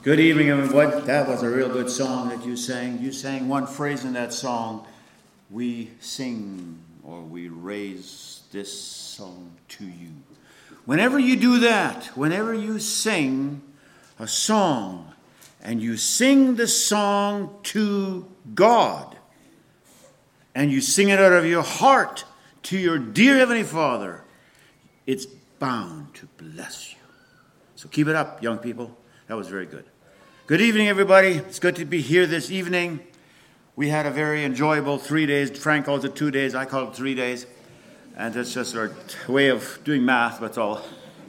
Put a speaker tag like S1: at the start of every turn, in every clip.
S1: Good evening, everyone. That was a real good song that you sang. You sang one phrase in that song. We sing, or we raise this song to you. Whenever you do that, whenever you sing a song, and you sing the song to God, and you sing it out of your heart to your dear Heavenly Father, it's bound to bless you. So keep it up, young people. That was very good. Good evening, everybody. It's good to be here this evening. We had a very enjoyable 3 days. Frank calls it 2 days. I call it 3 days. And that's just our way of doing math, that's all.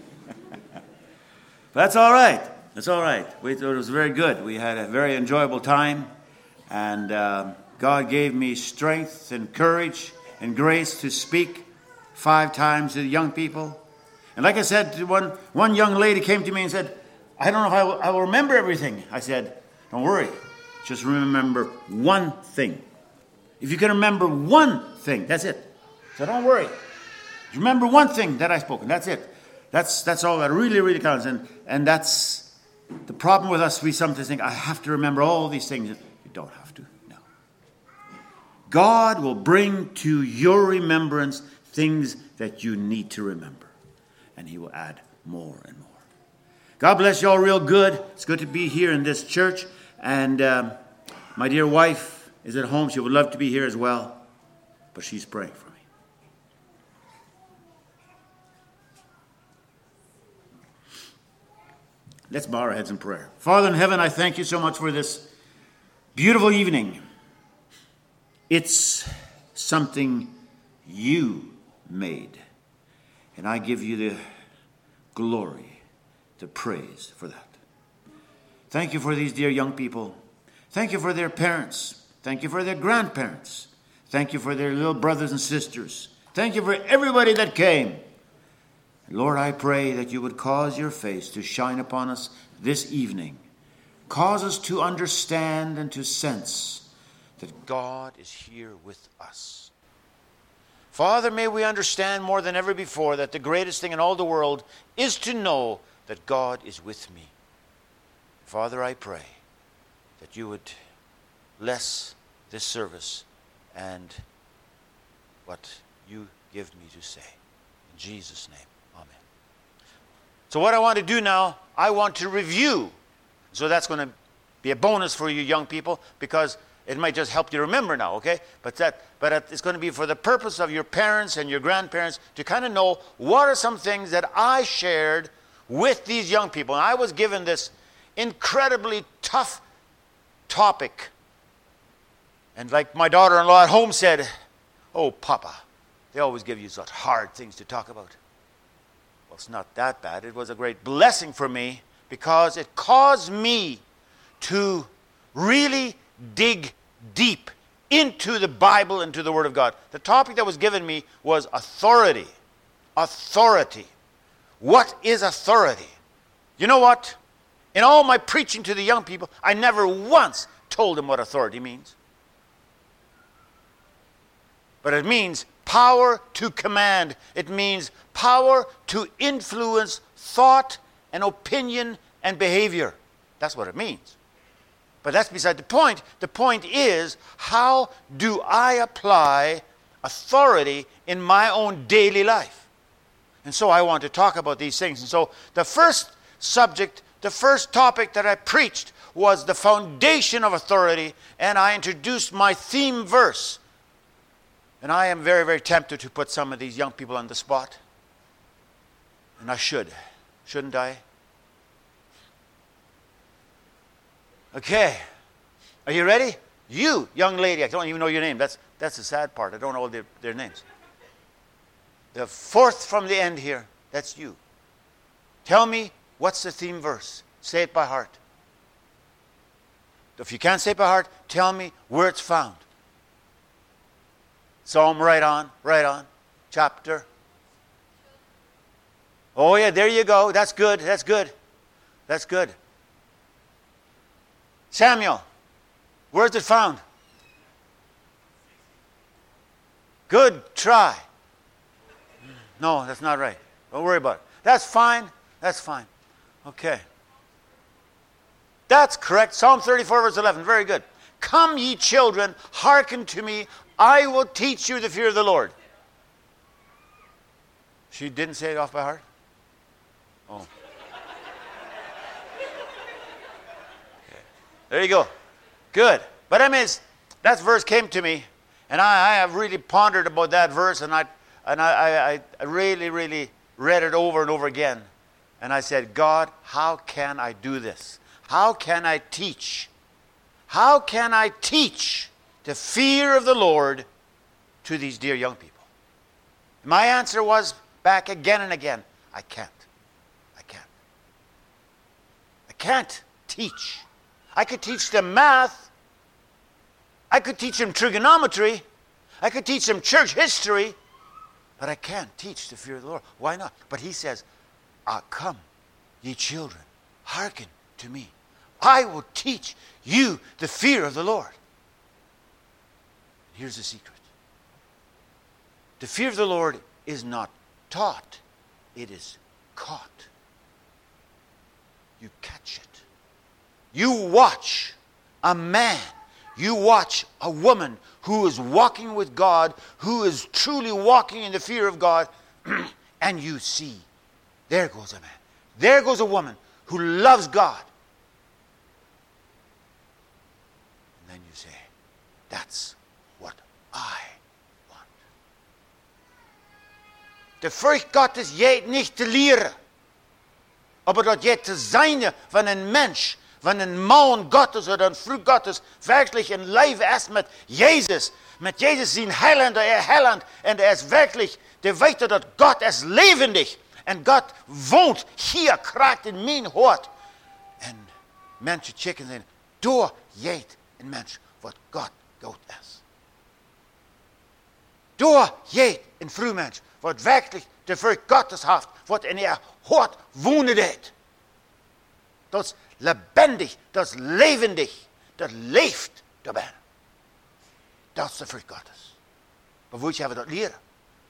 S1: That's all right. That's all right. We thought it was very good. We had a very enjoyable time. And God gave me strength and courage and grace to speak 5 times to the young people. And like I said, one young lady came to me and said, I don't know if I will remember everything. I said, don't worry. Just remember one thing. If you can remember one thing, that's it. So don't worry. Remember one thing that I spoke, and that's it. That's all that really, really counts. And that's the problem with us. We sometimes think, I have to remember all these things. You don't have to. No. God will bring to your remembrance things that you need to remember. And He will add more and more. God bless you all real good. It's good to be here in this church. And my dear wife is at home. She would love to be here as well. But she's praying for me. Let's bow our heads in prayer. Father in heaven, I thank you so much for this beautiful evening. It's something you made. And I give you the glory, the praise for that. Thank you for these dear young people. Thank you for their parents. Thank you for their grandparents. Thank you for their little brothers and sisters. Thank you for everybody that came. Lord, I pray that you would cause your face to shine upon us this evening. Cause us to understand and to sense that God is here with us. Father, may we understand more than ever before that the greatest thing in all the world is to know that God is with me. Father, I pray that you would bless this service and what you give me to say. In Jesus' name, amen. So what I want to do now, I want to review. So that's going to be a bonus for you young people, because it might just help you remember now, okay? But it's going to be for the purpose of your parents and your grandparents to kind of know what are some things that I shared with these young people. And I was given this incredibly tough topic. And like my daughter-in-law at home said, oh, Papa, they always give you such hard things to talk about. Well, it's not that bad. It was a great blessing for me because it caused me to really dig deep into the Bible and to the Word of God. The topic that was given me was authority. Authority. What is authority? You know what? In all my preaching to the young people, I never once told them what authority means. But it means power to command. It means power to influence thought and opinion and behavior. That's what it means. But that's beside the point. The point is, how do I apply authority in my own daily life? And so I want to talk about these things. And so the first subject, the first topic that I preached was the foundation of authority, and I introduced my theme verse. And I am very, very tempted to put some of these young people on the spot. And I should. Shouldn't I? Okay. Are you ready? You, young lady, I don't even know your name. That's the sad part. I don't know all their names. The fourth from the end here, that's you. Tell me, what's the theme verse? Say it by heart. If you can't say it by heart, tell me where it's found. Psalm, right on. Chapter. Oh yeah, there you go. That's good. Samuel, where's it found? Good try. No, that's not right. Don't worry about it. That's fine. Okay. That's correct. Psalm 34, verse 11. Very good. Come, ye children, hearken to me. I will teach you the fear of the Lord. She didn't say it off by heart? Oh. Okay. There you go. Good. But I mean, that verse came to me, and I have really pondered about that verse, and I really, really read it over and over again. And I said, God, how can I do this? How can I teach? How can I teach the fear of the Lord to these dear young people? My answer was back again and again, I can't. I can't. I can't teach. I could teach them math. I could teach them trigonometry. I could teach them church history. But I can't teach the fear of the Lord. Why not? But he says, come, ye children, hearken to me. I will teach you the fear of the Lord. Here's the secret. The fear of the Lord is not taught. It is caught. You catch it. You watch a man. You watch a woman who is walking with God, who is truly walking in the fear of God, and you see, there goes a man. There goes a woman who loves God. And then you say, that's what I want. De vrucht Gottes jeet nicht te leren, aber dat jeet te zijn van een mens, van een man Gottes oder een vrouw Gottes, wirklich in lijf ist mit Jesus. Mit Jesus zijn Heiland, Heiland. En ist wirklich, der weet dat Gott ist lebendig. En God woont hier, kraakt in mijn hart. En mensen checken en zeggen, door jeet een mens wat God dood is. Door jeet een vrouw mens wat wirklich de vrucht Gottes heeft, wat in ihr hart wonen deed. Dat is lebendig, dat is levendig, dat leeft daarbij. Dat is de vrucht Gottes. Maar hoe hebben we dat leren?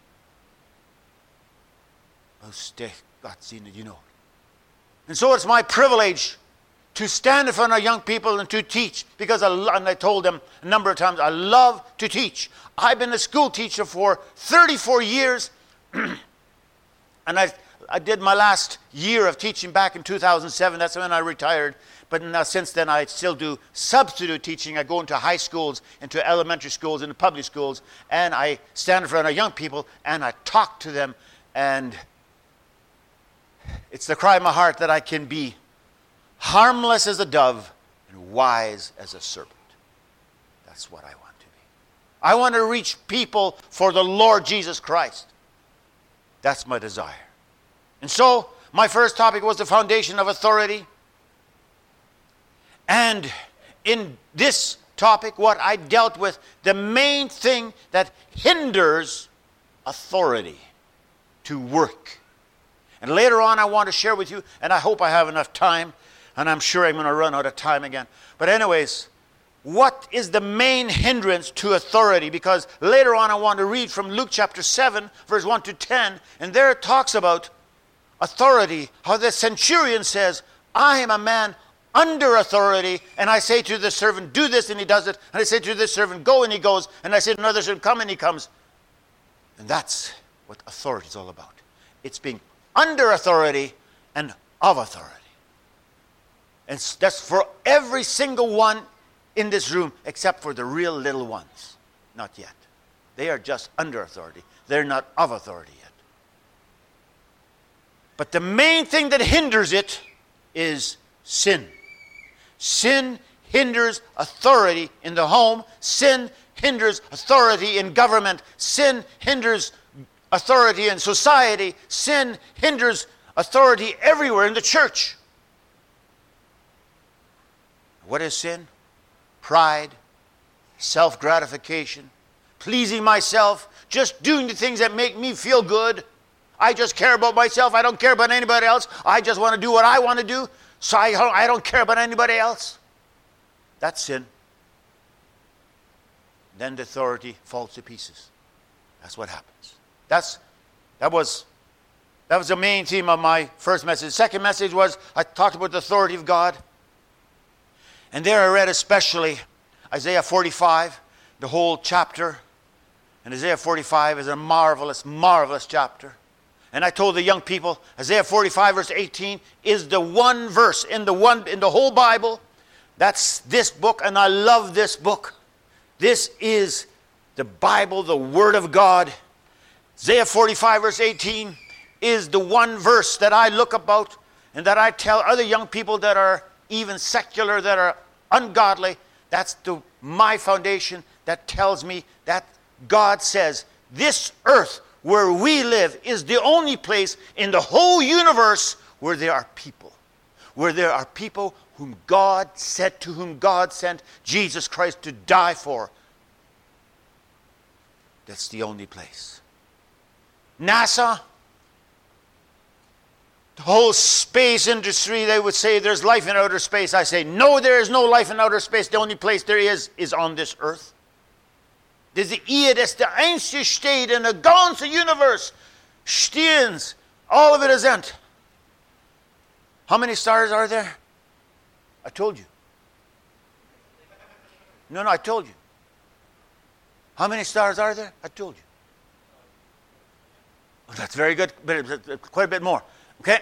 S1: Most God seen it, you know. And so it's my privilege to stand in front of young people and to teach, because and I told them a number of times, I love to teach. I've been a school teacher for 34 years, and I did my last year of teaching back in 2007. That's when I retired. But now, since then, I still do substitute teaching. I go into high schools, into elementary schools, into public schools, and I stand in front of young people, and I talk to them, and it's the cry of my heart that I can be harmless as a dove and wise as a serpent. That's what I want to be. I want to reach people for the Lord Jesus Christ. That's my desire. And so, my first topic was the foundation of authority. And in this topic, what I dealt with, the main thing that hinders authority to work. And later on, I want to share with you, and I hope I have enough time, and I'm sure I'm going to run out of time again. But anyways, what is the main hindrance to authority? Because later on, I want to read from Luke chapter 7, verse 1 to 10, and there it talks about authority, how the centurion says, I am a man under authority, and I say to the servant, do this, and he does it. And I say to the servant, go, and he goes. And I say to another servant, come, and he comes. And that's what authority is all about. It's being under authority and of authority. And that's for every single one in this room, except for the real little ones. Not yet. They are just under authority. They're not of authority yet. But the main thing that hinders it is sin. Sin hinders authority in the home. Sin hinders authority in government. Sin hinders authority in society. Sin hinders authority everywhere in the church. What is sin? Pride, self-gratification, pleasing myself, just doing the things that make me feel good. I just care about myself. I don't care about anybody else. I just want to do what I want to do, so I don't care about anybody else. That's sin. Then the authority falls to pieces. That's what happens. That was the main theme of my first message. The second message was I talked about the authority of God. And there I read especially Isaiah 45, the whole chapter. And Isaiah 45 is a marvelous, marvelous chapter. And I told the young people, Isaiah 45 verse 18 is the one verse in the whole Bible. That's this book, and I love this book. This is the Bible, the Word of God. Isaiah 45 verse 18 is the one verse that I look about and that I tell other young people that are even secular, that are ungodly. That's my foundation that tells me that God says this earth where we live is the only place in the whole universe where there are people. Where there are people whom God sent Jesus Christ to die for. That's the only place. NASA, the whole space industry, they would say there's life in outer space. I say, no, there is no life in outer space. The only place there is on this earth. Diese Erde ist der einzige Stadt in the ganze universe. Stehens, all of it is empty. How many stars are there? I told you. No, I told you. How many stars are there? I told you. Oh, that's very good, but quite a bit more. Okay?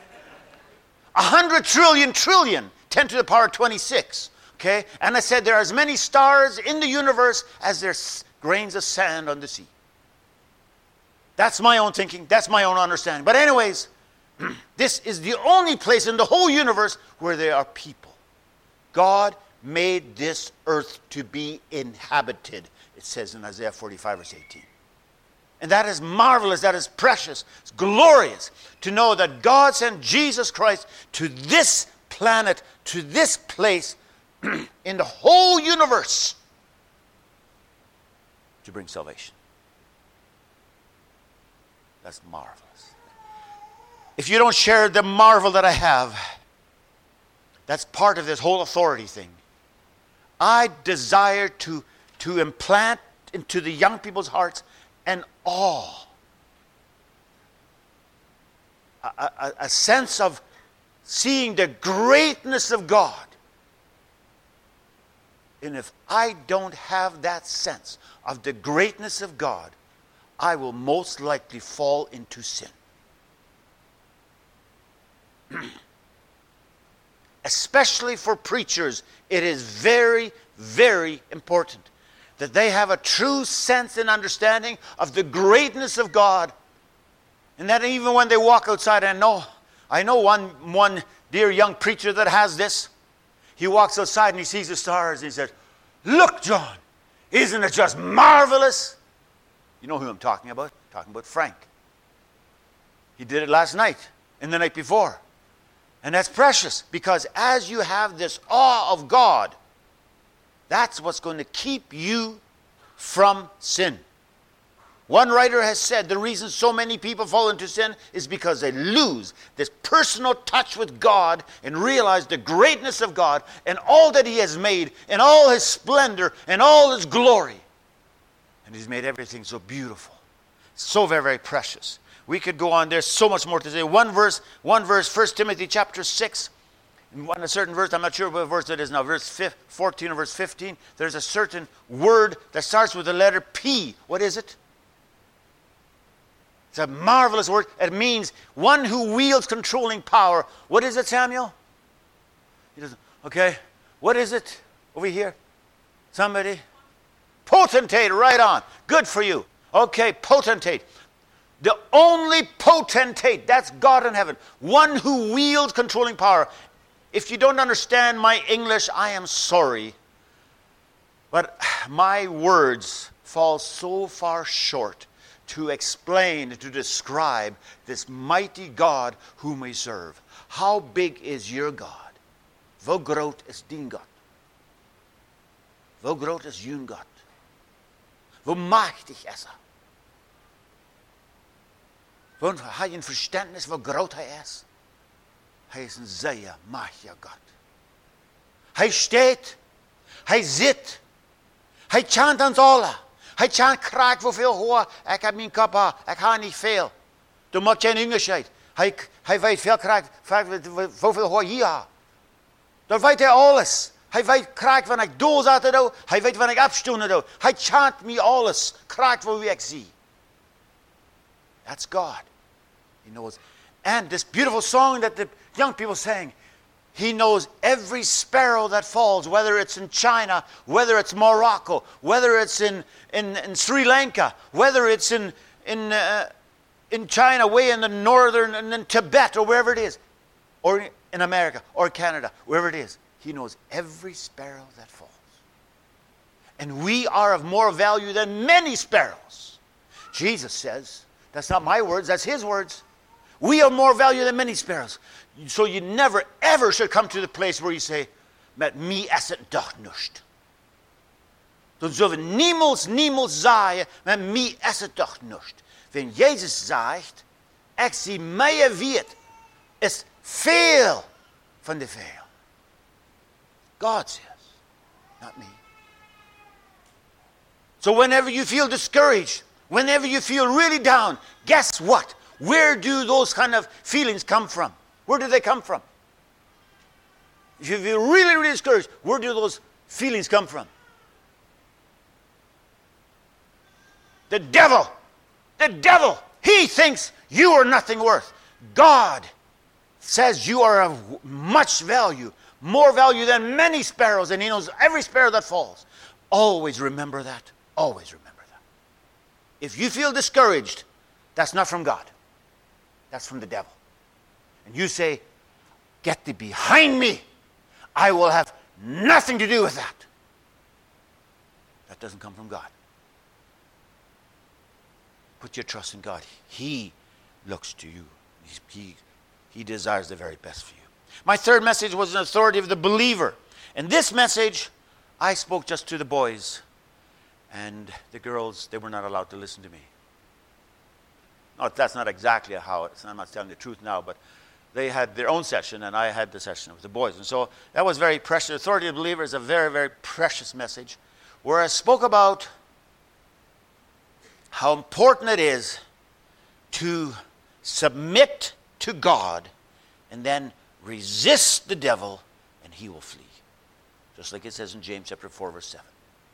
S1: 100 trillion, 10 to the power 26. Okay? And I said there are as many stars in the universe as there's grains of sand on the sea. That's my own thinking. That's my own understanding. But anyways, this is the only place in the whole universe where there are people. God made this earth to be inhabited, it says in Isaiah 45 verse 18. And that is marvelous, that is precious, it's glorious to know that God sent Jesus Christ to this planet, to this place in the whole universe to bring salvation. That's marvelous. If you don't share the marvel that I have, that's part of this whole authority thing. I desire to implant into the young people's hearts an awe, a sense of seeing the greatness of God. And if I don't have that sense of the greatness of God, I will most likely fall into sin. Especially for preachers, it is very, very important that they have a true sense and understanding of the greatness of God. And that even when they walk outside, I know one dear young preacher that has this. He walks outside and he sees the stars and he says, "Look, John, isn't it just marvelous?" You know who I'm talking about? I'm talking about Frank. He did it last night and the night before. And that's precious because as you have this awe of God, that's what's going to keep you from sin. One writer has said the reason so many people fall into sin is because they lose this personal touch with God and realize the greatness of God and all that He has made and all His splendor and all His glory. And He's made everything so beautiful, so very, very precious. We could go on. There's so much more to say. One verse, 1 Timothy chapter 6. In a certain verse, I'm not sure what verse it is now, verse 14 or verse 15, there's a certain word that starts with the letter P. What is it? It's a marvelous word. It means one who wields controlling power. What is it, Samuel? He doesn't. Okay. What is it over here? Somebody? Potentate, right on. Good for you. Okay, potentate. The only potentate, that's God in heaven. One who wields controlling power. If you don't understand my English, I am sorry. But my words fall so far short to explain, to describe this mighty God whom we serve. How big is your God? Hoe groot is dien God? Hoe groot is jullie God? Hoe machtig is er? Want hij een verständnis hoe groot hij is? Hij is een zeer machtiger God. Hij staat, hij zit, hij chant ons alle. Hij chant kraak hoeveel hoor. Ik heb mijn kop aan, ik ga niet veel. Dan maakt geen onderscheid. Hij weet veel kraak, hoeveel hoor hier. Dan weet hij alles. Hy weet kraak wanneer ek doos uit het hou, hy weet wanneer ek opstoon het hou. Hy chant me alles, kraak vir wie ek sien. That's God. He knows. And this beautiful song that the young people sang, He knows every sparrow that falls, whether it's in China, whether it's Morocco, whether it's in Sri Lanka, whether it's in China, way in the northern, and in Tibet, or wherever it is, or in America, or Canada, wherever it is. He knows every sparrow that falls. And we are of more value than many sparrows. Jesus says, that's not my words, that's His words. We are more value than many sparrows. So you never, ever should come to the place where you say, met me is het doch nicht. Dan zullen we niemals zeggen, met me is het toch nicht. Wenn Jesus zegt, ik zie mij weet, is veel van de veel. God says, not me. So whenever you feel discouraged, whenever you feel really down, guess what? Where do those kind of feelings come from? Where do they come from? If you feel really, really discouraged, where do those feelings come from? The devil, he thinks you are nothing worth. God says you are of much value, more value than many sparrows, and He knows every sparrow that falls. Always remember that. Always remember that. If you feel discouraged, that's not from God. That's from the devil. And you say, get thee behind me. I will have nothing to do with that. That doesn't come from God. Put your trust in God. He looks to you. He desires the very best for you. My third message was an authority of the believer. And this message, I spoke just to the boys. And the girls, they were not allowed to listen to me. No, that's not exactly how it is. I'm not telling the truth now, but they had their own session, and I had the session with the boys. And so that was very precious. Authority of the believer is a very, very precious message, where I spoke about how important it is to submit to God and then resist the devil, and he will flee. Just like it says in James chapter 4, verse 7.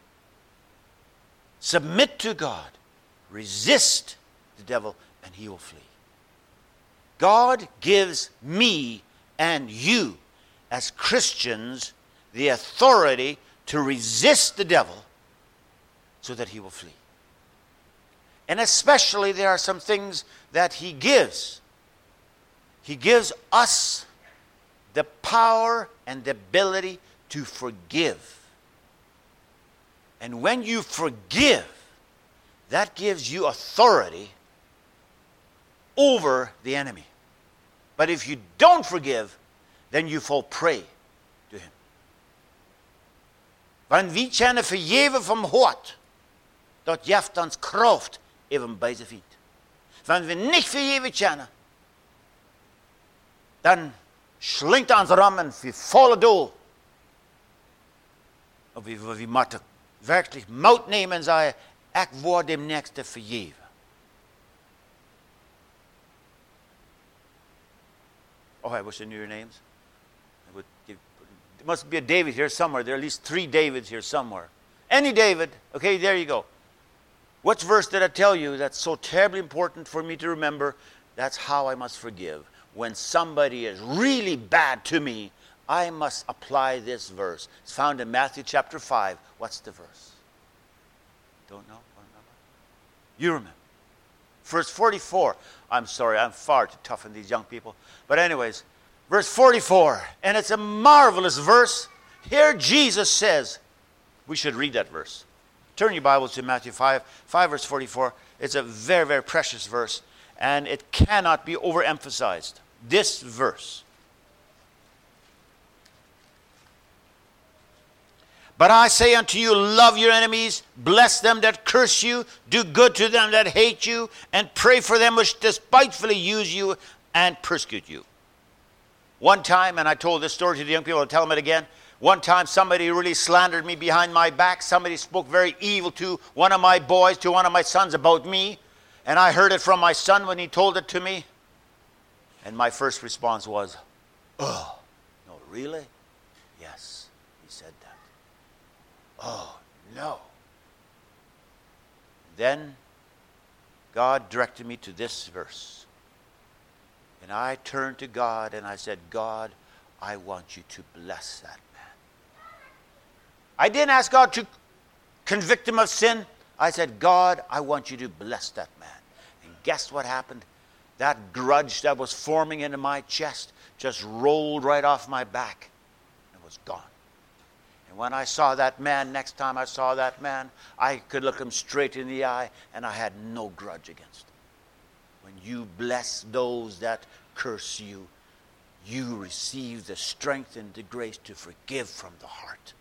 S1: Submit to God, resist the devil, and he will flee. God gives me and you as Christians the authority to resist the devil so that he will flee. And especially there are some things that he gives. He gives us the power and the ability to forgive. And when you forgive, that gives you authority over the enemy. But if you don't forgive, then you fall prey to him. Want wie kennen vergeven van God, dat geeft ons kracht even bij zijn voet. Wenn wir nicht vergeven kennen, dann schlingt ons rammen wie volle doel. Of we moeten werkelijk moed nemen en zeggen, ik word dem nächste vergeven. Oh, I wish I knew your names. There must be a David here somewhere. There are at least 3 Davids here somewhere. Any David. Okay, there you go. Which verse did I tell you that's so terribly important for me to remember? That's how I must forgive. When somebody is really bad to me, I must apply this verse. It's found in Matthew chapter 5. What's the verse? Don't know? You remember. Verse 44. I'm sorry, I'm far too tough on these young people. But anyways, verse 44. And it's a marvelous verse. Here Jesus says, we should read that verse. Turn your Bibles to Matthew 5 verse 44. It's a very, very precious verse. And it cannot be overemphasized. This verse. But I say unto you, love your enemies, bless them that curse you, do good to them that hate you, and pray for them which despitefully use you and persecute you. One time, and I told this story to the young people, I'll tell them it again. One time somebody really slandered me behind my back. Somebody spoke very evil to one of my boys, to one of my sons about me. And I heard it from my son when he told it to me. And my first response was, oh, no, really? Yes. he said that. Oh, no. Then God directed me to this verse. And I turned to God and I said, God, I want you to bless that man. I didn't ask God to convict him of sin. I said, God, I want you to bless that man. And guess what happened? That grudge that was forming into my chest just rolled right off my back and was gone. And when I saw that man, next time I saw that man, I could look him straight in the eye and I had no grudge against him. When you bless those that curse you, you receive the strength and the grace to forgive from the heart.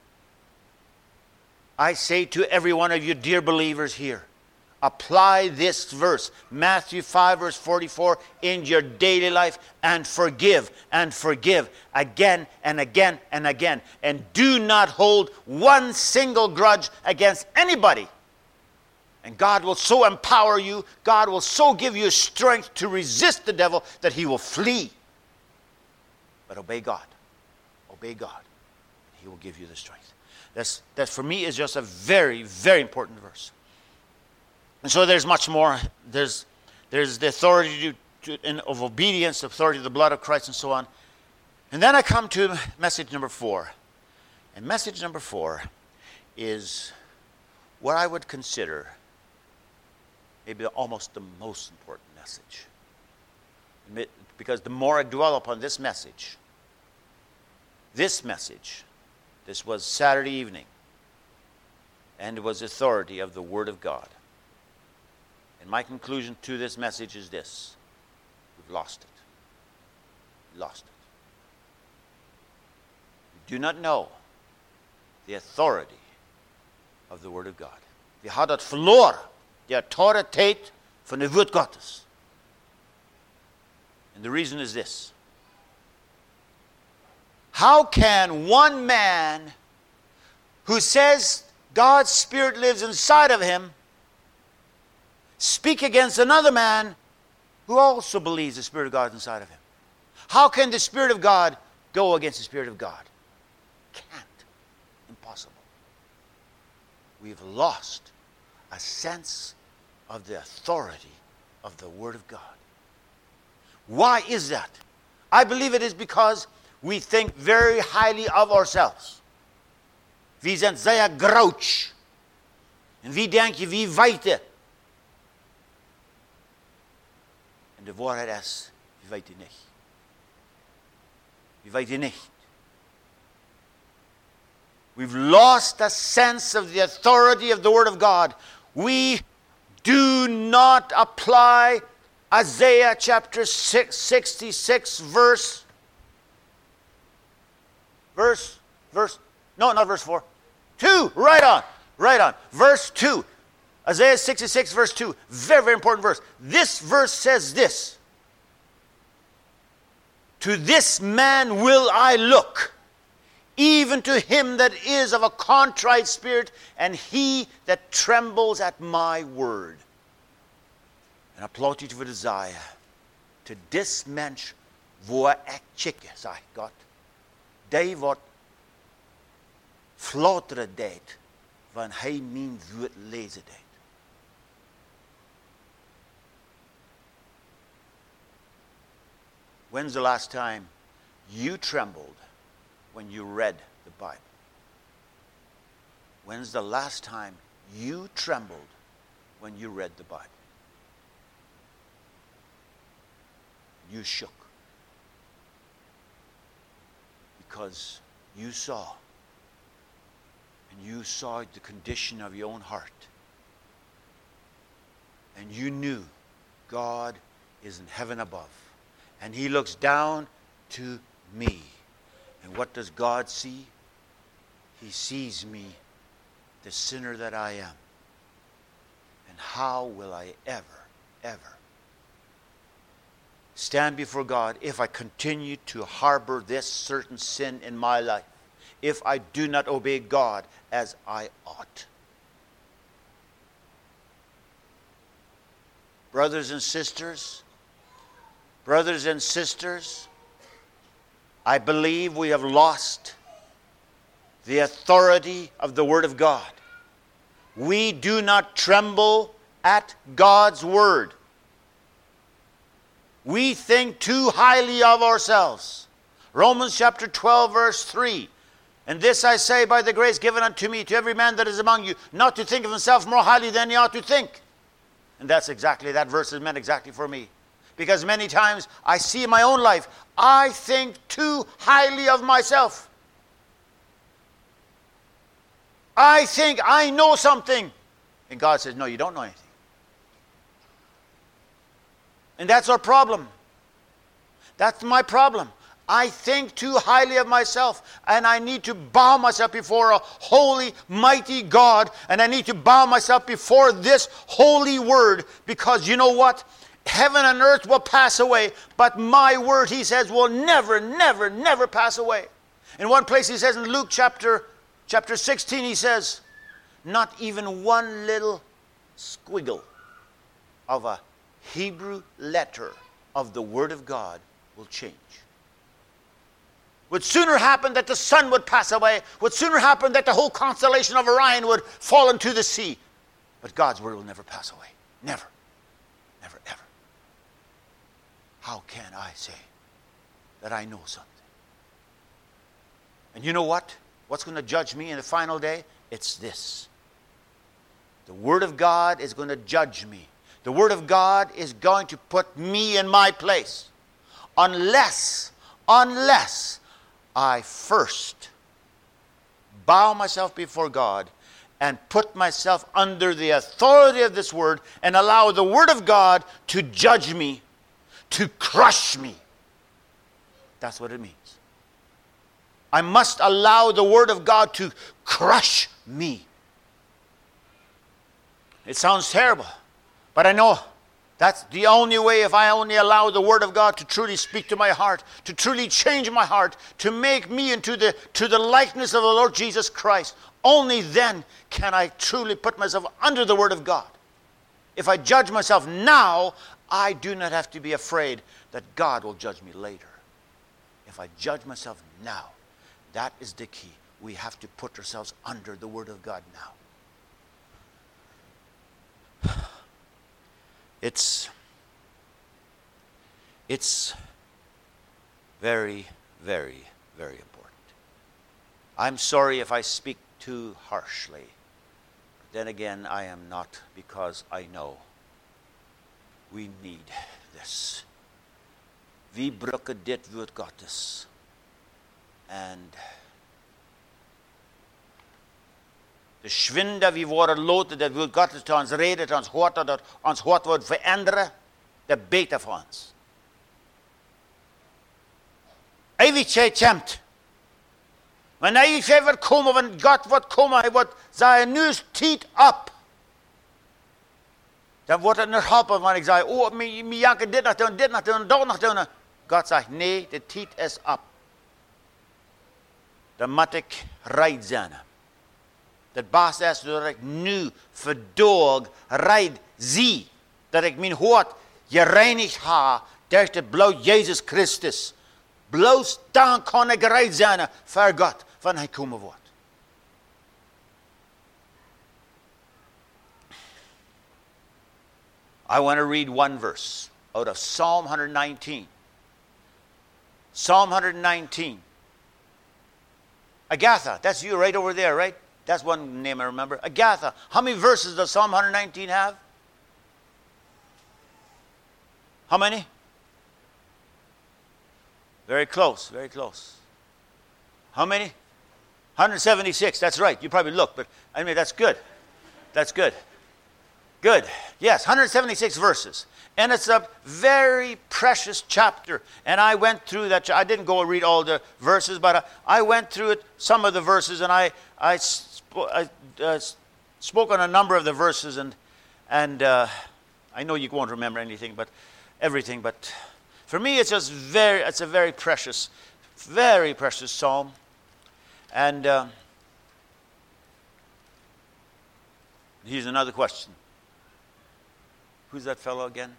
S1: I say to every one of you, dear believers here, apply this verse, Matthew 5, verse 44, in your daily life and forgive again and again and again. And do not hold one single grudge against anybody. And God will so empower you, God will so give you strength to resist the devil that he will flee. But obey God. Obey God. And he will give you the strength. That for me is just a very, very important verse. And so there's much more. There's the authority of obedience, the authority of the blood of Christ, and so on. And then I come to message number 4. And message number 4 is what I would consider maybe almost the most important message. Because the more I dwell upon this message, this was Saturday evening, and it was authority of the Word of God. And my conclusion to this message is this: we've lost it. We lost it. We do not know the authority of the Word of God. Vi har det förlorat, the autoritet från det Word Gottes. And the reason is this: how can one man who says God's Spirit lives inside of him speak against another man who also believes the Spirit of God is inside of him? How can the Spirit of God go against the Spirit of God? Can't. Impossible. We've lost a sense of the authority of the Word of God. Why is that? I believe it is because we think very highly of ourselves. Vi zijn zeer groot. En wie denken, wie weten? En de waarheid is, wie weten niet. Wie weten niet. We've lost a sense of the authority of the Word of God. We do not apply Isaiah chapter 66 verse, no, not verse 4. 2, right on. Verse 2. Isaiah 66 verse 2. Very, very important verse. This verse says this: to this man will I look, even to him that is of a contrite spirit, and he that trembles at my word. En applaud ut för Isaiah. Till this människa vår jag kika, sa God. Det vart flatere det, van hij min woord lezen det. When's the last time you trembled when you read the Bible? When's the last time you trembled when you read the Bible? You shook because you saw the condition of your own heart, and you knew God is in heaven above, and he looks down to me. And what does God see? He sees me, the sinner that I am. And how will I ever stand before God if I continue to harbor this certain sin in my life, if I do not obey God as I ought? Brothers and sisters, I believe we have lost the authority of the Word of God. We do not tremble at God's Word. We think too highly of ourselves. Romans chapter 12, verse 3. And this I say by the grace given unto me, to every man that is among you, not to think of himself more highly than he ought to think. And that's exactly, that verse is meant exactly for me. Because many times I see in my own life, I think too highly of myself. I think I know something. And God says, no, you don't know anything. And that's our problem. That's my problem. I think too highly of myself, and I need to bow myself before a holy, mighty God, and I need to bow myself before this holy word, because you know what? Heaven and earth will pass away, but my word, he says, will never, never, never pass away. In one place he says in Luke chapter 16, he says, not even one little squiggle of a Hebrew letter of the Word of God will change. Would sooner happen that the sun would pass away, would sooner happen that the whole constellation of Orion would fall into the sea. But God's Word will never pass away. Never. Never, ever. How can I say that I know something? And you know what? What's going to judge me in the final day? It's this. The Word of God is going to judge me. The Word of God is going to put me in my place. Unless I first bow myself before God and put myself under the authority of this Word and allow the Word of God to judge me, to crush me. That's what it means. I must allow the Word of God to crush me. It sounds terrible, but I know that's the only way. If I only allow the Word of God to truly speak to my heart, to truly change my heart, to make me into the likeness of the Lord Jesus Christ, only then can I truly put myself under the Word of God. If I judge myself now, I do not have to be afraid that God will judge me later. If I judge myself now, that is the key. We have to put ourselves under the Word of God now. It's very, very, very important. I'm sorry if I speak too harshly. But then again, I am not, because I know we need this. Vi bruker det Wort Gottes. And det svinder vi våre låter det Wort Gottes til hans rede, til hans hort, og hans hort vil forandre, det er bedre for hans. Jeg vil ikke kjent. Men jeg vil ikke komme, men Gott vil komme, jeg vil sige, nu tid op. Dan wordt het nog helpen, want ik zei, oh, mi janken dit nog doen, dat nog doen. God zegt, nee, de tijd is op. Dan moet ik rijd zijn. Dat baas is dat ik nu verdoog rijd zie. Dat ik mijn hoort gereinigd ha door het bloed Jezus Christus. Bloos dan kan ik rijd zijn voor God, van hij komen wordt. I want to read one verse out of Psalm 119. Psalm 119. Agatha, that's you right over there, right? That's one name I remember. Agatha. How many verses does Psalm 119 have? How many? Very close, very close. How many? 176, that's right. You probably looked, but I mean, that's good. That's good. Good. Yes, 176 verses. And it's a very precious chapter. And I went through that. I didn't go and read all the verses, but I went through it, some of the verses, and I spoke on a number of the verses. And I know you won't remember anything, but everything. But for me, it's just it's a very precious psalm. And here's another question. Who's that fellow again?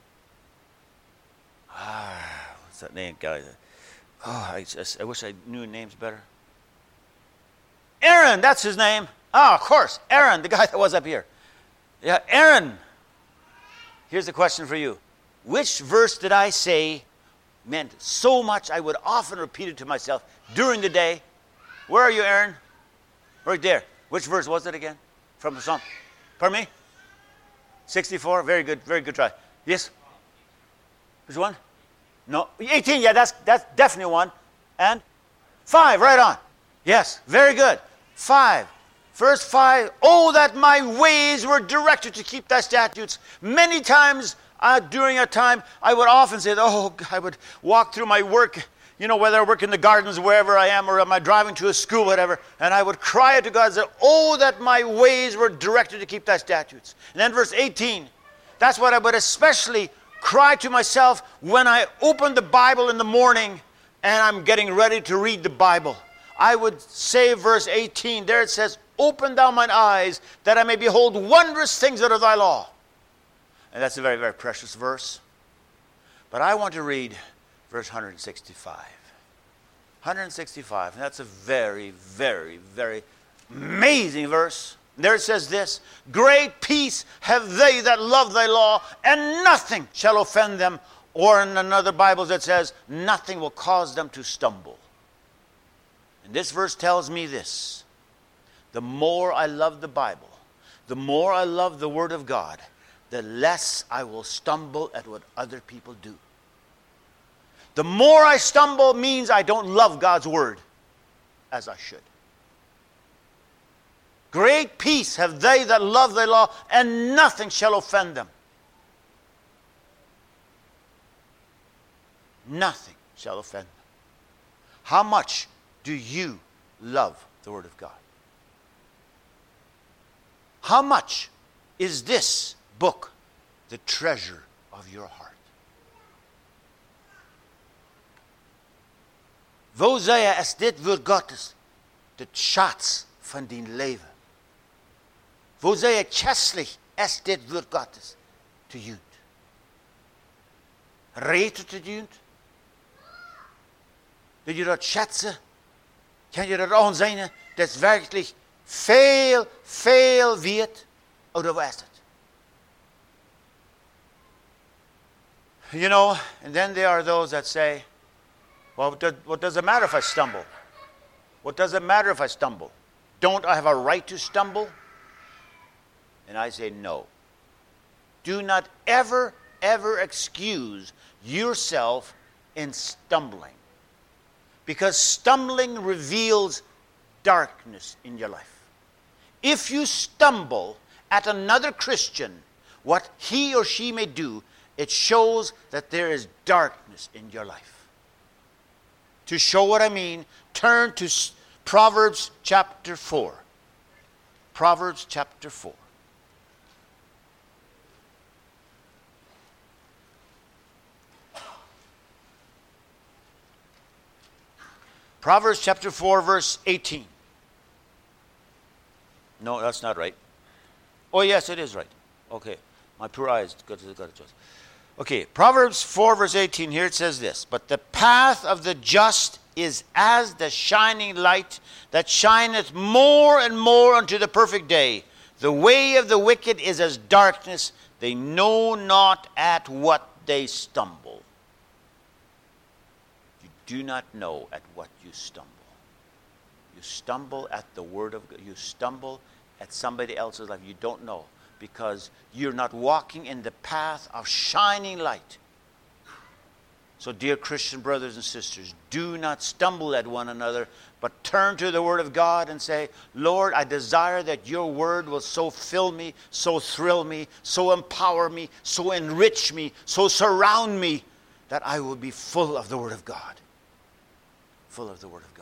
S1: What's that name, guy? Oh, I wish I knew names better. Aaron, that's his name. Ah, of course, Aaron, the guy that was up here. Yeah, Aaron. Here's a question for you. Which verse did I say meant so much I would often repeat it to myself during the day? Where are you, Aaron? Right there. Which verse was it again? From the Psalm. Pardon me? 64. Very good try. Yes? Which one? No. 18. Yeah, that's definitely one. And 5. Right on. Yes. Very good. 5. Verse 5. Oh, that my ways were directed to keep thy statutes. Many times during a time, I would often say, oh, I would walk through my work, whether I work in the gardens, wherever I am, or am I driving to a school, whatever, and I would cry out to God and say, oh, that my ways were directed to keep thy statutes. And then verse 18, that's what I would especially cry to myself when I open the Bible in the morning and I'm getting ready to read the Bible. I would say verse 18, there it says, open thou mine eyes, that I may behold wondrous things out of thy law. And that's a very, very precious verse. But I want to read verse 165. 165, and that's a very, very, very amazing verse. There it says this, great peace have they that love thy law, and nothing shall offend them. Or in another Bible that says, nothing will cause them to stumble. And this verse tells me this. The more I love the Bible, the more I love the Word of God, the less I will stumble at what other people do. The more I stumble means I don't love God's Word as I should. Great peace have they that love thy law, and nothing shall offend them. Nothing shall offend them. How much do you love the Word of God? How much is this book the treasure of your heart? Wo zei as dit woord Gottes, de schatz van dien leven? Wo zei kästlich as dit woord Gottes te junt? Redet te junt? Dat je dat schätzen? Kan je dat aanzien? Dat werkelijk veel, veel weet? Oder was het? And then there are those that say, well, what does it matter if I stumble? What does it matter if I stumble? Don't I have a right to stumble? And I say no. Do not ever, ever excuse yourself in stumbling. Because stumbling reveals darkness in your life. If you stumble at another Christian, what he or she may do, it shows that there is darkness in your life. To show what I mean, turn to Proverbs chapter 4. Proverbs chapter 4. Proverbs chapter 4, verse 18. No, that's not right. Oh, yes, it is right. Okay. My poor eyes got to adjust. Okay, Proverbs 4, verse 18, here it says this. But the path of the just is as the shining light that shineth more and more unto the perfect day. The way of the wicked is as darkness. They know not at what they stumble. You do not know at what you stumble. You stumble at the word of God. You stumble at somebody else's life. You don't know. Because you're not walking in the path of shining light. So, dear Christian brothers and sisters, do not stumble at one another, but turn to the Word of God and say, Lord, I desire that your Word will so fill me, so thrill me, so empower me, so enrich me, so surround me, that I will be full of the Word of God. Full of the Word of God.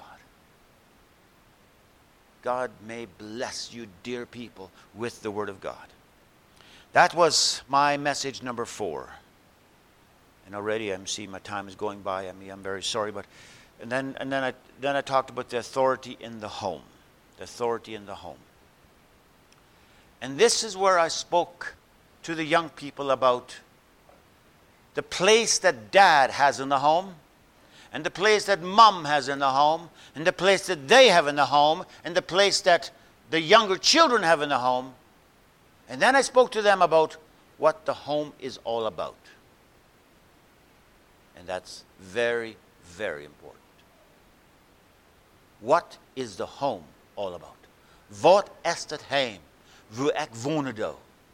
S1: God may bless you, dear people, with the Word of God. That was my message number 4. And already I'm seeing my time is going by. I'm very sorry, but and then I talked about the authority in the home. The authority in the home. And this is where I spoke to the young people about the place that dad has in the home and the place that mom has in the home, and the place that they have in the home, and the place that the younger children have in the home. And then I spoke to them about what the home is all about. And that's very, very important. What is the home all about? Wat is het heim waar ek wonen do?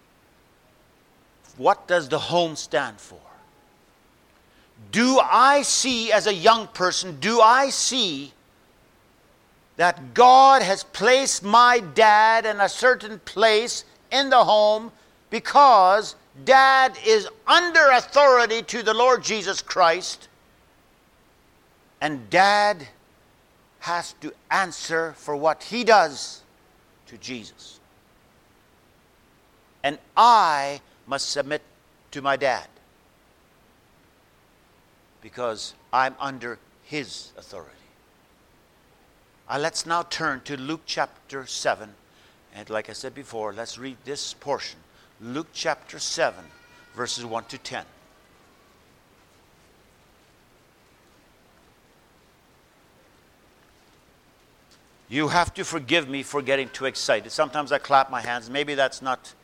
S1: What does the home stand for? Do I see, as a young person, do I see that God has placed my dad in a certain place in the home because dad is under authority to the Lord Jesus Christ, and dad has to answer for what he does to Jesus. And I must submit to my dad because I'm under his authority. Let's now turn to Luke chapter 7. And like I said before, let's read this portion. Luke chapter 7, verses 1 to 10. You have to forgive me for getting too excited. Sometimes I clap my hands. Maybe that's not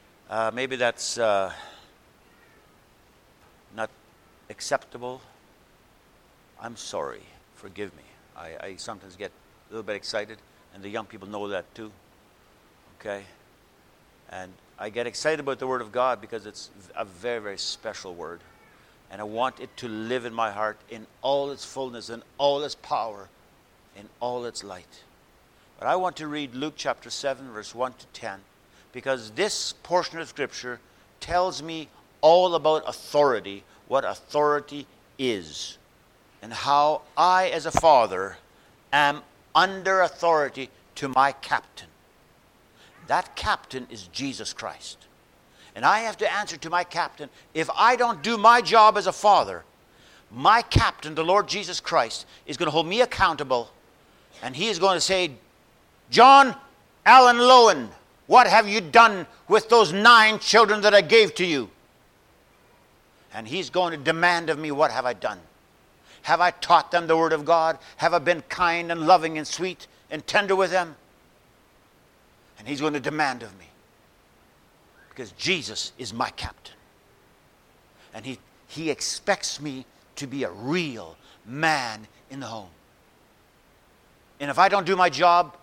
S1: acceptable. I'm sorry. Forgive me. I sometimes get a little bit excited, and the young people know that too. Okay? And I get excited about the Word of God because it's a very, very special Word. And I want it to live in my heart in all its fullness, in all its power, in all its light. But I want to read Luke chapter 7, verse 1 to 10, because this portion of Scripture tells me all about authority, what authority is, and how I, as a father, am under authority to my captain. That captain is Jesus Christ. And I have to answer to my captain. If I don't do my job as a father, my captain, the Lord Jesus Christ, is going to hold me accountable, and he is going to say, John Allen Lowen, what have you done with those 9 children that I gave to you? And he's going to demand of me, what have I done? Have I taught them the Word of God? Have I been kind and loving and sweet and tender with them? And he's going to demand of me. Because Jesus is my captain. And he expects me to be a real man in the home. And if I don't do my job,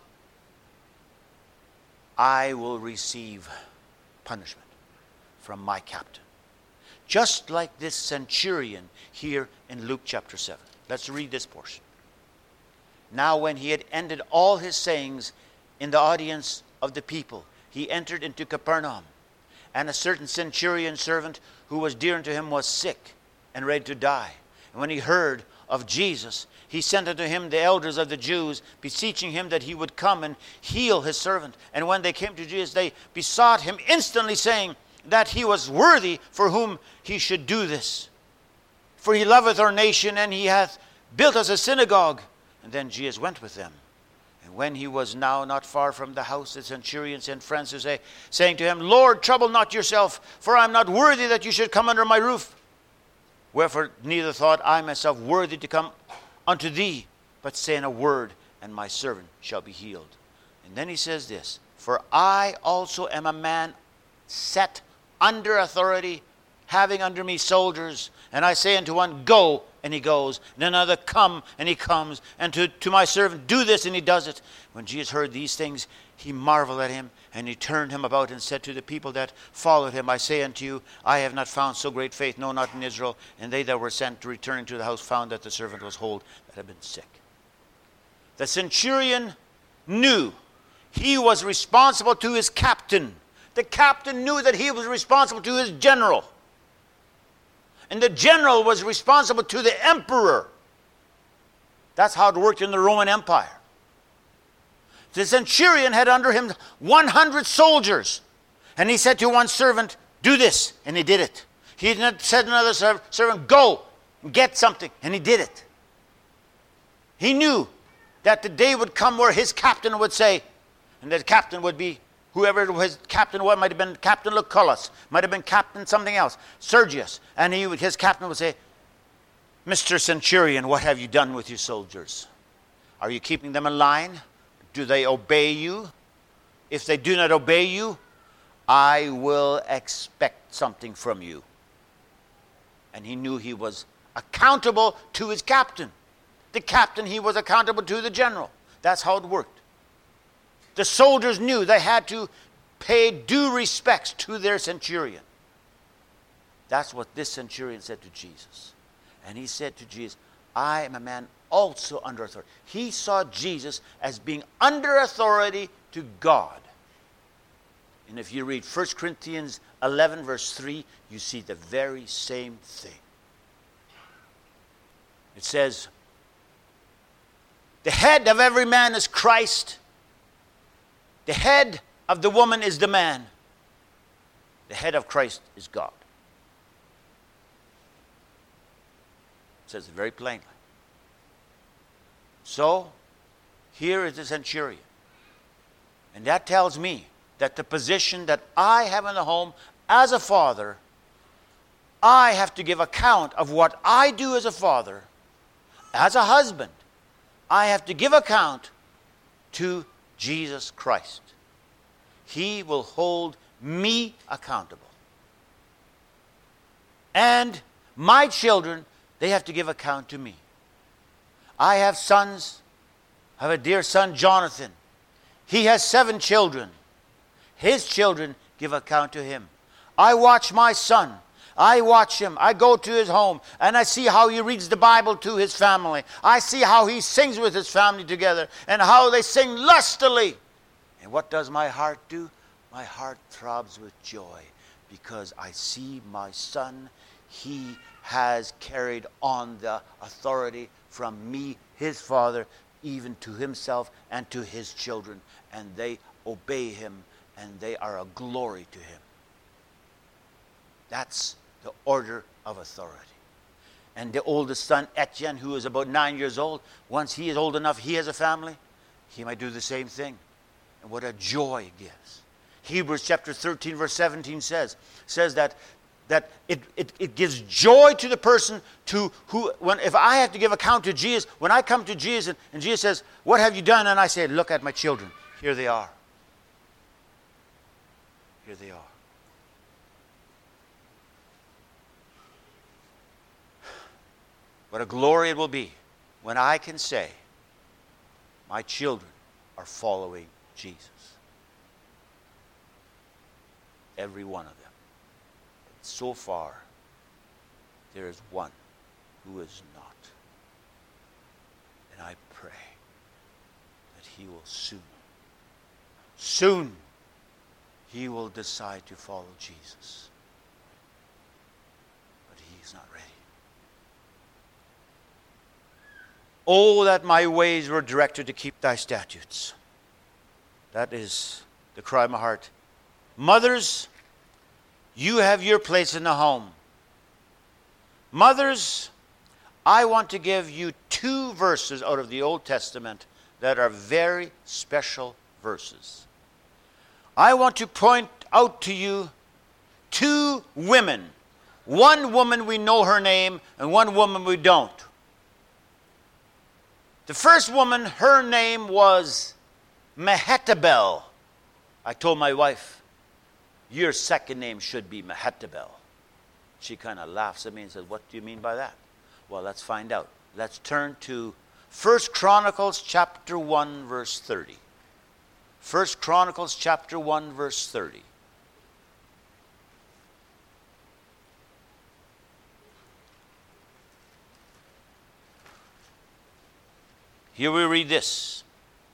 S1: I will receive punishment from my captain. Just like this centurion here in Luke chapter 7. Let's read this portion. Now when he had ended all his sayings in the audience of the people, he entered into Capernaum. And a certain centurion servant who was dear unto him was sick and ready to die. And when he heard of Jesus, he sent unto him the elders of the Jews, beseeching him that he would come and heal his servant. And when they came to Jesus, they besought him instantly, saying that he was worthy for whom he should do this. For he loveth our nation, and he hath built us a synagogue. And then Jesus went with them. And when he was now not far from the house, the centurion sent friends to say, saying to him, Lord, trouble not yourself, for I am not worthy that you should come under my roof. Wherefore neither thought I myself worthy to come unto thee, but saying a word, and my servant shall be healed. And then he says this, for I also am a man set under authority, having under me soldiers, and I say unto one, go, and he goes, and another, come, and he comes, and to my servant, do this, and he does it. When Jesus heard these things, he marveled at him, and he turned him about and said to the people that followed him, I say unto you, I have not found so great faith, no, not in Israel. And they that were sent, returning to the house, found that the servant was whole, that had been sick. The centurion knew he was responsible to his captain. The captain knew that he was responsible to his general. And the general was responsible to the emperor. That's how it worked in the Roman Empire. The centurion had under him 100 soldiers. And he said to one servant, do this. And he did it. He said to another servant, go and get something. And he did it. He knew that the day would come where his captain would say, and the captain would be, whoever his captain was, might have been Captain Lucullus, might have been Captain something else, Sergius. And his captain would say, Mr. Centurion, what have you done with your soldiers? Are you keeping them in line? Do they obey you? If they do not obey you, I will expect something from you. And he knew he was accountable to his captain. The captain, he was accountable to the general. That's how it worked. The soldiers knew they had to pay due respects to their centurion. That's what this centurion said to Jesus. And he said to Jesus, I am a man also under authority. He saw Jesus as being under authority to God. And if you read 1 Corinthians 11, verse 3, you see the very same thing. It says, the head of every man is Christ. The head of the woman is the man. The head of Christ is God. It says it very plainly. So, here is the centurion. And that tells me that the position that I have in the home as a father, I have to give account of what I do as a father. As a husband, I have to give account to Jesus Christ. He will hold me accountable. And my children, they have to give account to me. I have sons. I have a dear son, Jonathan. He has 7 children. His children give account to him. I watch my son. I watch him. I go to his home and I see how he reads the Bible to his family. I see how he sings with his family together and how they sing lustily. And what does my heart do? My heart throbs with joy because I see my son. He has carried on the authority from me, his father, even to himself and to his children. And they obey him and they are a glory to him. That's the order of authority. And the oldest son, Etienne, who is about 9 years old, once he is old enough, he has a family, he might do the same thing. And what a joy it gives. Hebrews chapter 13, verse 17 says that it gives joy to the person if I have to give account to Jesus, when I come to Jesus and Jesus says, what have you done? And I say, look at my children. Here they are. Here they are. What a glory it will be when I can say, my children are following Jesus. Every one of them. But so far, there is one who is not. And I pray that he will soon, he will decide to follow Jesus. But he is not ready. Oh, that my ways were directed to keep thy statutes. That is the cry of my heart. Mothers, you have your place in the home. Mothers, I want to give you 2 verses out of the Old Testament that are very special verses. I want to point out to you 2 women. One woman we know her name and one woman we don't. The first woman, her name was Mehetabel. I told my wife, your second name should be Mehetabel. She kind of laughs at me and says, what do you mean by that? Well, let's find out. Let's turn to 1 Chronicles chapter 1, verse 30. 1 Chronicles chapter 1, verse 30. Here we read this.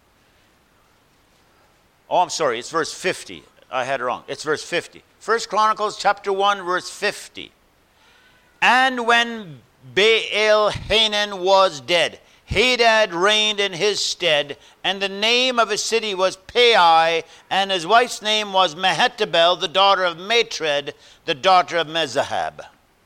S1: Oh, I'm sorry, it's verse 50. I had it wrong. It's verse 50. 1 Chronicles chapter 1, verse 50. And when Baal-Hanan was dead, Hadad reigned in his stead, and the name of his city was Pai, and his wife's name was Mehetabel, the daughter of Matred, the daughter of Mezahab.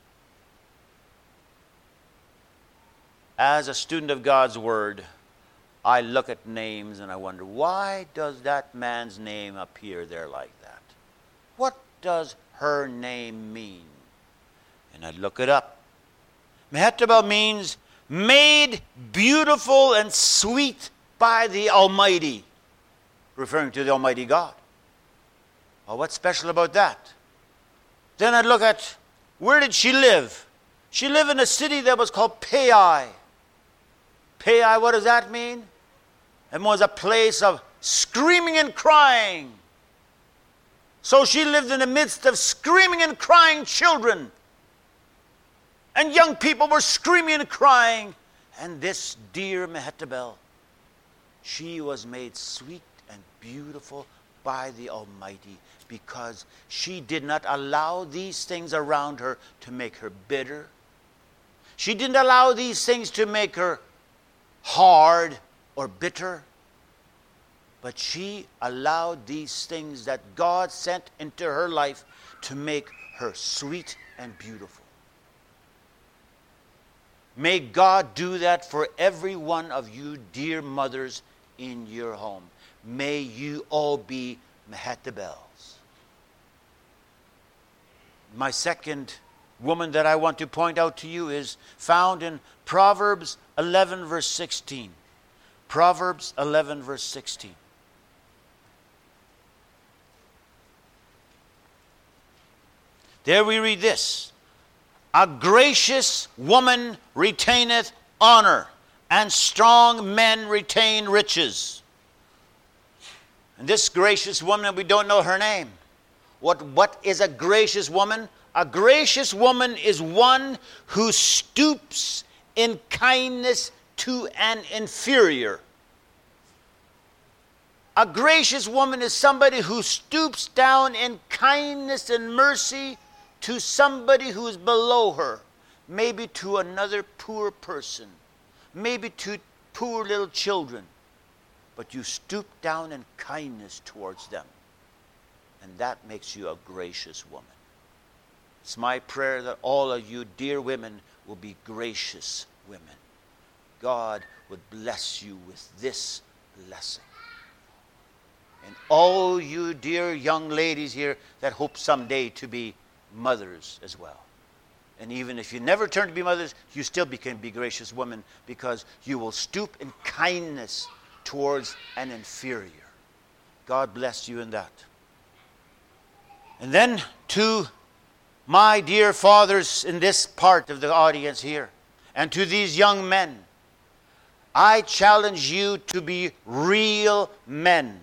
S1: As a student of God's Word, I look at names and I wonder, why does that man's name appear there like that? What does her name mean? And I look it up. Mehetabel means made beautiful and sweet by the Almighty, referring to the Almighty God. Well, what's special about that? Then I'd look at, where did she live? She lived in a city that was called Pai. Pai, what does that mean? It was a place of screaming and crying. So she lived in the midst of screaming and crying children. And young people were screaming and crying. And this dear Mehetabel, she was made sweet and beautiful by the Almighty, because she did not allow these things around her to make her bitter. She didn't allow these things to make her hard or bitter. But she allowed these things that God sent into her life to make her sweet and beautiful. May God do that for every one of you, dear mothers, in your home. May you all be Mehetabels. My second woman that I want to point out to you is found in Proverbs 11, verse 16. Proverbs 11, verse 16. There we read this: a gracious woman retaineth honor, and strong men retain riches. And this gracious woman, we don't know her name. What is a gracious woman? A gracious woman is one who stoops in kindness to an inferior. A gracious woman is somebody who stoops down in kindness and mercy to somebody who is below her, maybe to another poor person, maybe to poor little children, but you stoop down in kindness towards them, and that makes you a gracious woman. It's my prayer that all of you dear women will be gracious women. God would bless you with this blessing. And all you dear young ladies here that hope someday to be mothers as well. And even if you never turn to be mothers, you still can be gracious women, because you will stoop in kindness towards an inferior. God bless you in that. And then to my dear fathers in this part of the audience here, and to these young men, I challenge you to be real men.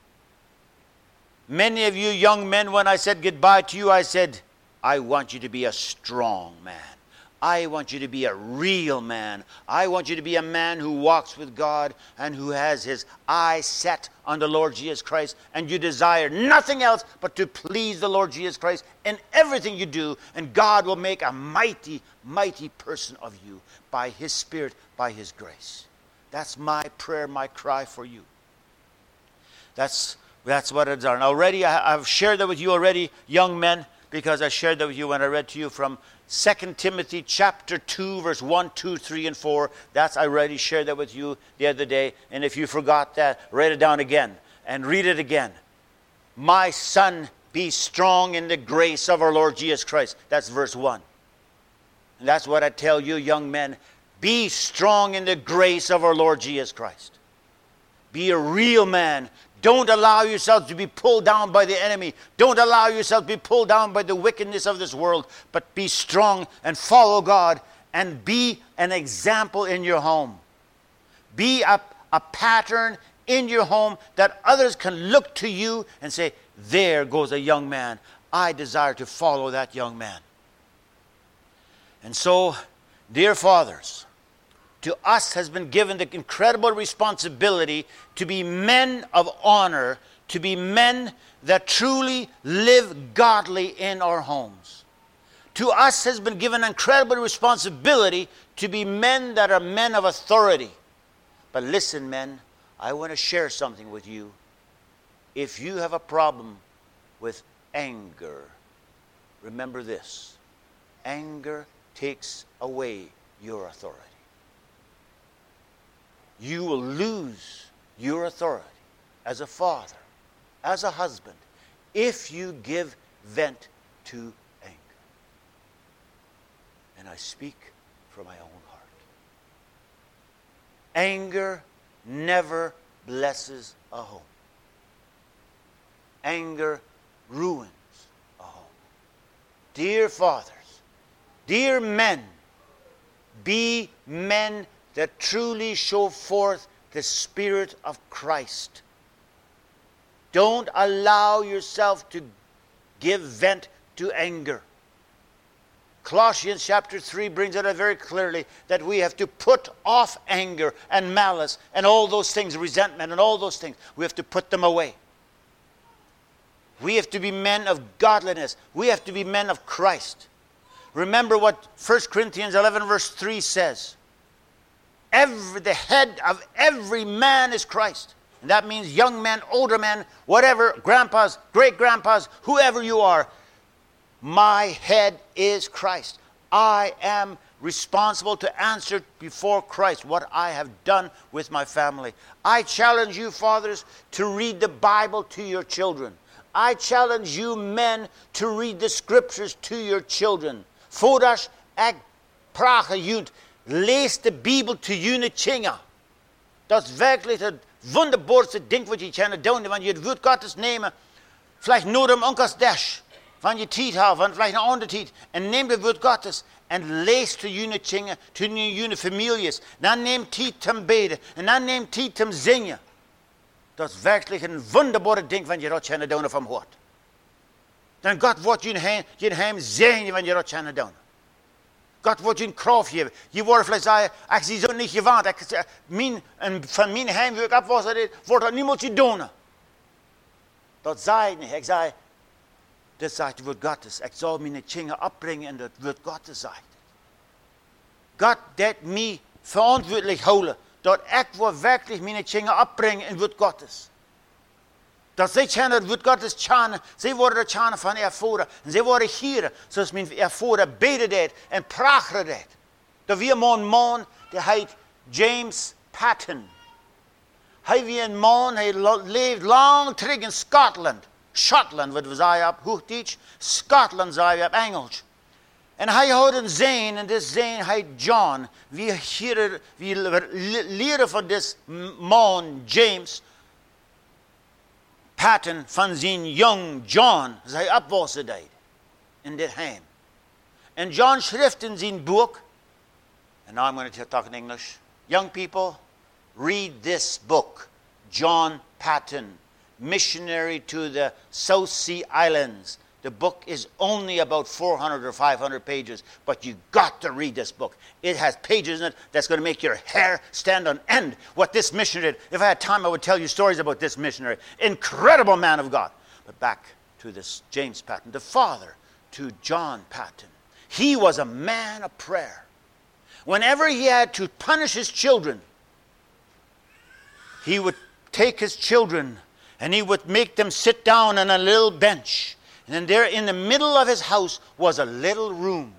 S1: Many of you young men, when I said goodbye to you, I said, I want you to be a strong man. I want you to be a real man. I want you to be a man who walks with God and who has his eyes set on the Lord Jesus Christ, and you desire nothing else but to please the Lord Jesus Christ in everything you do, and God will make a mighty, mighty person of you by his Spirit, by his grace. That's my prayer, my cry for you. That's what it's done. Already, I've shared that with you already, young men, because I shared that with you when I read to you from 2 Timothy chapter 2, verse 1, 2, 3, and 4. I already shared that with you the other day. And if you forgot that, write it down again and read it again. My son, be strong in the grace of our Lord Jesus Christ. That's verse 1. And that's what I tell you, young men. Be strong in the grace of our Lord Jesus Christ. Be a real man. Don't allow yourself to be pulled down by the enemy. Don't allow yourself to be pulled down by the wickedness of this world. But be strong and follow God, and be an example in your home. Be a pattern in your home that others can look to you and say, there goes a young man. I desire to follow that young man. And so, dear fathers, to us has been given the incredible responsibility to be men of honor, to be men that truly live godly in our homes. To us has been given incredible responsibility to be men that are men of authority. But listen, men, I want to share something with you. If you have a problem with anger, remember this: anger takes away your authority. You will lose your authority as a father, as a husband, if you give vent to anger. And I speak for my own heart. Anger never blesses a home. Anger ruins a home. Dear fathers, dear men, be men that truly show forth the Spirit of Christ. Don't allow yourself to give vent to anger. Colossians chapter 3 brings it out very clearly that we have to put off anger and malice and all those things, resentment and all those things. We have to put them away. We have to be men of godliness. We have to be men of Christ. Remember what 1 Corinthians 11 verse 3 says. The head of every man is Christ. And that means young men, older men, whatever, grandpas, great-grandpas, whoever you are. My head is Christ. I am responsible to answer before Christ what I have done with my family. I challenge you, fathers, to read the Bible to your children. I challenge you, men, to read the scriptures to your children. Voordat ik praten junt, lees de Bibel te jullie kinderen. Dat is werkelijk het wunderbaarste ding wat je kan doen, want je het woord Gottes nemen, vielleicht nur om onkels dash, van je tijd houden, van vielleicht een andere tijd, en neem het woord Gottes en lees te jullie kinderen, te jullie families. Dan neem tijd te beden, en dan neem tijd te zingen. Dat is werkelijk een wunderbare ding van je dat kan doen van hoort. Dan God wordt je heim zegenen van je dat kan doen. God wordt je een kracht geven. Je wordt vielleicht zeggen, ik zie zo niet gewend. Van mijn heim wil ik afwassen, wordt dat niemand je doen. Dat zei ik niet. Ik zei, dit zegt het woord Gottes. Ik zal mijn kinderen opbrengen en het woord Gottes zegt. God deed mij verantwoordelijk houden. Dat ik wil werkelijk mijn kinderen opbrengen in het woord Gottes. Dat zij kennen het woord Gottes kennen. Zij worden het kennen van ervoeren. En zij worden hier, zoals mijn ervoeren beden deed en praten deed. Dat weer een man, die heet James Patton. Hij was een man, hij leeft lang terug in Scotland. Schotland, wat we zeggen op Hoogdeutsch. Scotland zeggen we op Engels. En hij had een zoon, en deze zoon heet John. We leren van deze man, James Patton, van zijn jong John, zij opwassen deed in dit heim. En John schrift in zijn boek, and now I'm going to talk in English. Young people, read this book, John Patton, missionary to the South Sea Islands. The book is only about 400 or 500 pages, but you got to read this book. It has pages in it that's going to make your hair stand on end. What this missionary did. If I had time, I would tell you stories about this missionary. Incredible man of God. But back to this James Patton, the father to John Patton. He was a man of prayer. Whenever he had to punish his children, he would take his children and he would make them sit down on a little bench. And there in the middle of his house was a little room.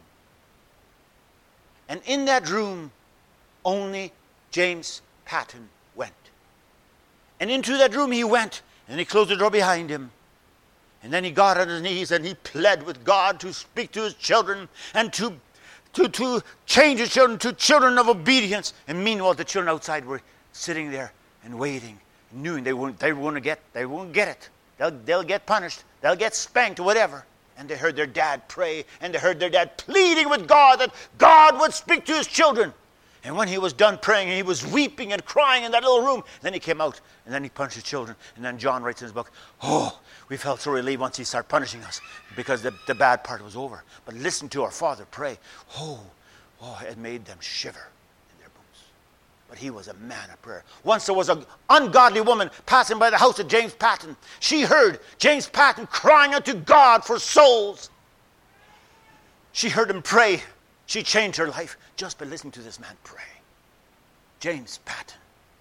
S1: And in that room, only James Patton went. And into that room he went, and he closed the door behind him. And then he got on his knees and he pled with God to speak to his children and to change his children to children of obedience. And meanwhile, the children outside were sitting there and waiting, knowing they won't get it. They'll get punished. They'll get spanked or whatever. And they heard their dad pray, and they heard their dad pleading with God that God would speak to his children. And when he was done praying, he was weeping and crying in that little room. Then he came out, and then he punished his children. And then John writes in his book, oh, we felt so relieved once he started punishing us because the bad part was over. But listen to our father pray. Oh, it made them shiver. But he was a man of prayer. Once there was an ungodly woman passing by the house of James Patton. She heard James Patton crying out to God for souls. She heard him pray. She changed her life just by listening to this man pray. James Patton.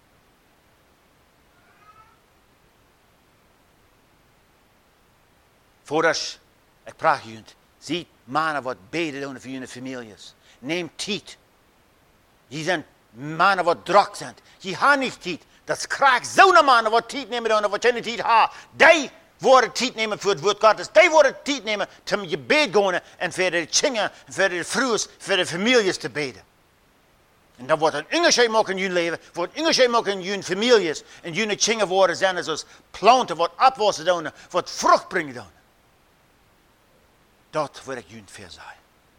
S1: Voordat ik praat jullie, ziet mannen wat beden doen voor jullie families. Neem tijd. Je zijn mannen wat druk zijn. Je hebt niet tijd. Dat krijgt zo'n mannen wat tijd nemen doen, wat je niet tijd hebt. Die worden tijd nemen voor het woord Gottes. Die worden tijd nemen om je bed gaan en voor de kinderen, voor de vrouwen, voor de families te beden. En dan wordt een ingescheid ook in je leven, wordt ingescheid ook in je families, en je dingen worden zijn als planten, wordt afwassen doen, wordt vrucht brengen doen. Dat wil ik je verzaaien.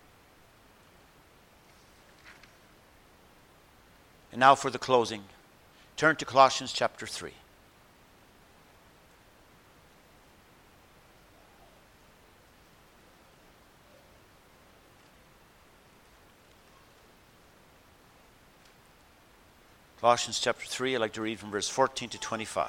S1: And now for the closing, turn to Colossians chapter 3. Colossians chapter 3, I'd like to read from verse 14 to 25.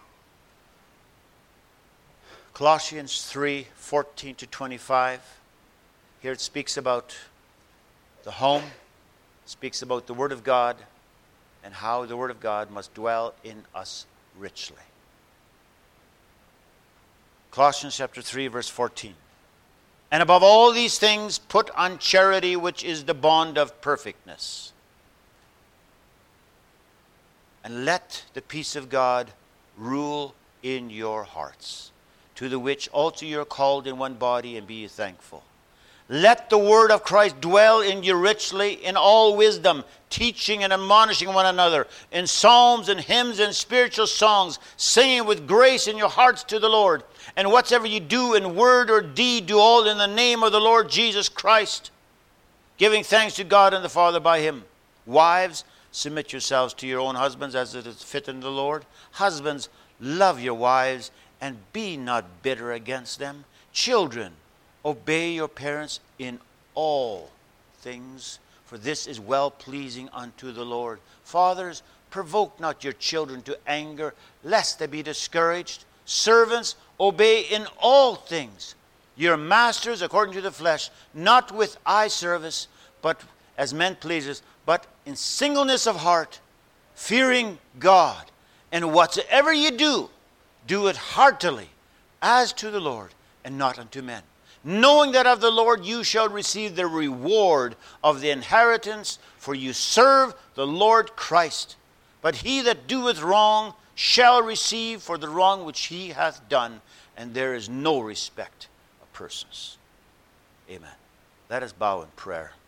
S1: Colossians 3, 14 to 25. Here it speaks about the home, speaks about the Word of God, and how the Word of God must dwell in us richly. Colossians chapter 3, verse 14. And above all these things, put on charity, which is the bond of perfectness. And let the peace of God rule in your hearts, to the which also you are called in one body, and be ye thankful. Let the word of Christ dwell in you richly in all wisdom, teaching and admonishing one another in psalms and hymns and spiritual songs, singing with grace in your hearts to the Lord. And whatsoever you do in word or deed, do all in the name of the Lord Jesus Christ, giving thanks to God and the Father by him. Wives, submit yourselves to your own husbands as it is fit in the Lord. Husbands, love your wives and be not bitter against them. Children, obey your parents in all things, for this is well-pleasing unto the Lord. Fathers, provoke not your children to anger, lest they be discouraged. Servants, obey in all things your masters according to the flesh, not with eye service, but as men pleasers, but in singleness of heart, fearing God. And whatsoever you do, do it heartily, as to the Lord, and not unto men, knowing that of the Lord you shall receive the reward of the inheritance, for you serve the Lord Christ. But he that doeth wrong shall receive for the wrong which he hath done, and there is no respect of persons. Amen. Let us bow in prayer.